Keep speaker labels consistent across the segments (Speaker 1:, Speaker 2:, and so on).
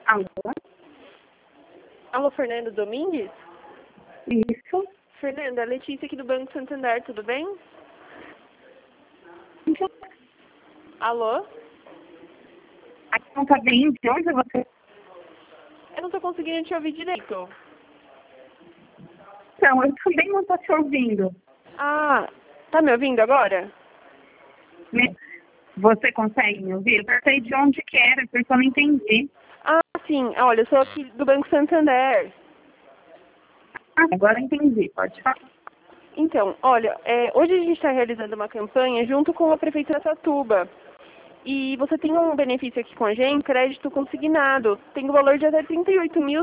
Speaker 1: Alô?
Speaker 2: Alô, Fernando Domingues?
Speaker 1: Isso.
Speaker 2: Fernanda, Letícia aqui do Banco Santander, tudo bem? Alô?
Speaker 1: Aqui não tá bem. De onde você...
Speaker 2: Eu não tô conseguindo te ouvir direito.
Speaker 1: Não, eu também não tô te ouvindo.
Speaker 2: Ah, tá me ouvindo agora?
Speaker 1: Você consegue me ouvir? Eu perguntei de onde que era, porque eu não entendi.
Speaker 2: Ah, sim. Olha, eu sou aqui do Banco Santander.
Speaker 1: Ah, agora eu entendi. Pode falar.
Speaker 2: Então, olha, hoje a gente está realizando uma campanha junto com a Prefeitura de Araçatuba. E você tem um benefício aqui com a gente, crédito consignado. Tem o valor de até R$ 38.000.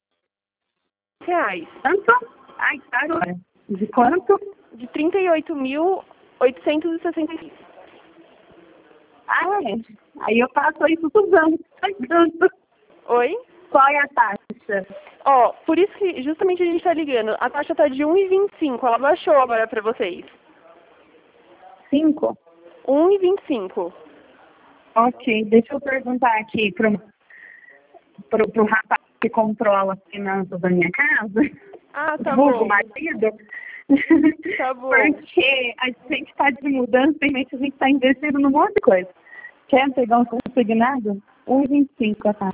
Speaker 1: Quanto? Ai, tá agora. De quanto?
Speaker 2: De 38.866.
Speaker 1: Ah, é. Aí eu passo isso dos anos.
Speaker 2: Oi?
Speaker 1: Qual é a taxa?
Speaker 2: Ó, por isso que justamente a gente está ligando. A taxa está de 1,25. Ela baixou agora para vocês.
Speaker 1: 5?
Speaker 2: 1,25.
Speaker 1: Ok, deixa eu perguntar aqui pro rapaz que controla as finanças da minha casa,
Speaker 2: Ah, tá
Speaker 1: vulgo
Speaker 2: bom.
Speaker 1: marido,
Speaker 2: Tá bom.
Speaker 1: porque a gente está de mudança e a gente está investindo num monte de coisa. Quer pegar um consignado? 1,25, tá?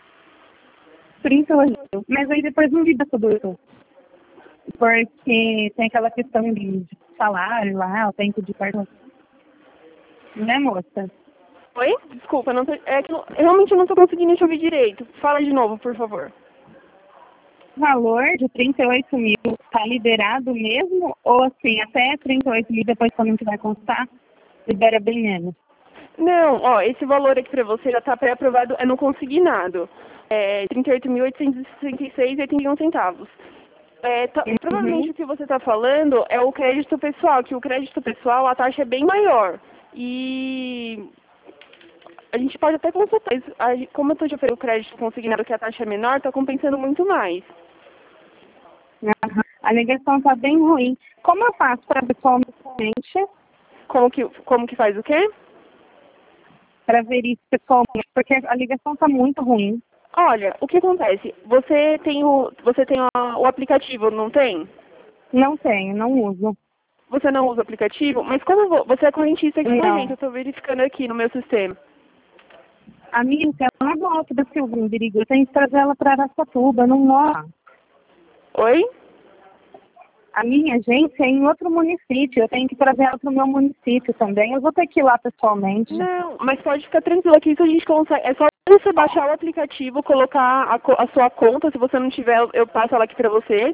Speaker 1: 38. Mas aí depois não lida tudo isso. Porque tem aquela questão de salário lá, o tempo de cartão. Né, moça?
Speaker 2: Oi? Desculpa, não tô, é que eu realmente não tô conseguindo te ouvir direito. Fala de novo, por favor.
Speaker 1: O valor de 38 mil está liberado mesmo? Ou assim, até 38 mil depois quando a gente vai constar, libera bem menos?
Speaker 2: Não, ó, esse valor aqui pra você já tá pré-aprovado, é no consignado. É 38.866,81 centavos. Provavelmente
Speaker 1: Uhum.
Speaker 2: o que você está falando é o crédito pessoal, que o crédito pessoal a taxa é bem maior. E a gente pode até consultar, mas como eu estou te oferecendo o crédito consignado que a taxa é menor, está compensando muito mais.
Speaker 1: Aham. A ligação está bem ruim. Como eu faço para ver pessoalmente?
Speaker 2: Como que faz o quê?
Speaker 1: Para ver isso pessoalmente? Porque a ligação está muito ruim.
Speaker 2: Olha, o que acontece? Você tem o aplicativo, não tem?
Speaker 1: Não tenho, não uso.
Speaker 2: Você não usa o aplicativo, mas você é correntista aqui com a gente, eu
Speaker 1: Não.
Speaker 2: estou verificando aqui no meu sistema.
Speaker 1: A minha ela não volta da Silva em Birigo. Eu tenho que trazer ela para Araçatuba, não mora.
Speaker 2: Oi?
Speaker 1: A minha agência é em outro município. Eu tenho que trazer ela para o meu município também. Eu vou ter que ir lá pessoalmente.
Speaker 2: Não, mas pode ficar tranquilo que isso a gente consegue. É só você baixar o aplicativo, colocar a sua conta, se você não tiver, eu passo ela aqui pra você.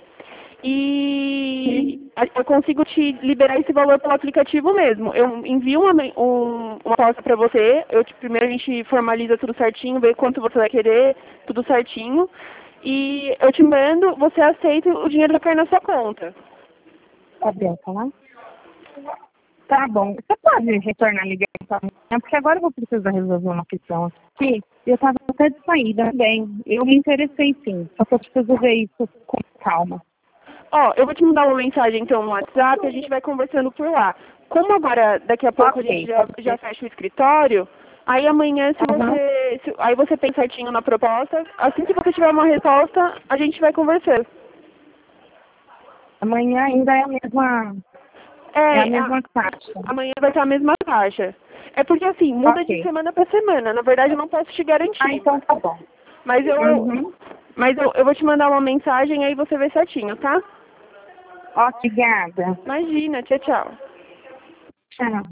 Speaker 2: E eu consigo te liberar esse valor pelo aplicativo mesmo. Eu envio uma pauta pra você, primeiro a gente formaliza tudo certinho, vê quanto você vai querer, tudo certinho. E eu te mando, você aceita o dinheiro vai cair na sua conta.
Speaker 1: Tá bem, tá lá? Tá bom. Você pode retornar a ligação? Porque agora eu vou precisar resolver uma questão aqui. Eu estava até de saída também. Eu me interessei sim. Só que eu preciso ver isso com calma.
Speaker 2: Ó, eu vou te mandar uma mensagem então no WhatsApp e a gente vai conversando por lá. Como agora, daqui a pouco a gente já fecha o escritório, aí amanhã aí você pensa certinho na proposta, assim que você tiver uma resposta, a gente vai conversando.
Speaker 1: Amanhã ainda é a mesma taxa.
Speaker 2: Amanhã vai estar a mesma taxa. É porque assim, muda de
Speaker 1: Ok.
Speaker 2: semana para semana. Na verdade eu não posso te garantir.
Speaker 1: Ah, então tá bom.
Speaker 2: Mas
Speaker 1: Uhum.
Speaker 2: eu vou te mandar uma mensagem aí você vê certinho, tá?
Speaker 1: Obrigada.
Speaker 2: Imagina, tchau, tchau.
Speaker 1: Tchau.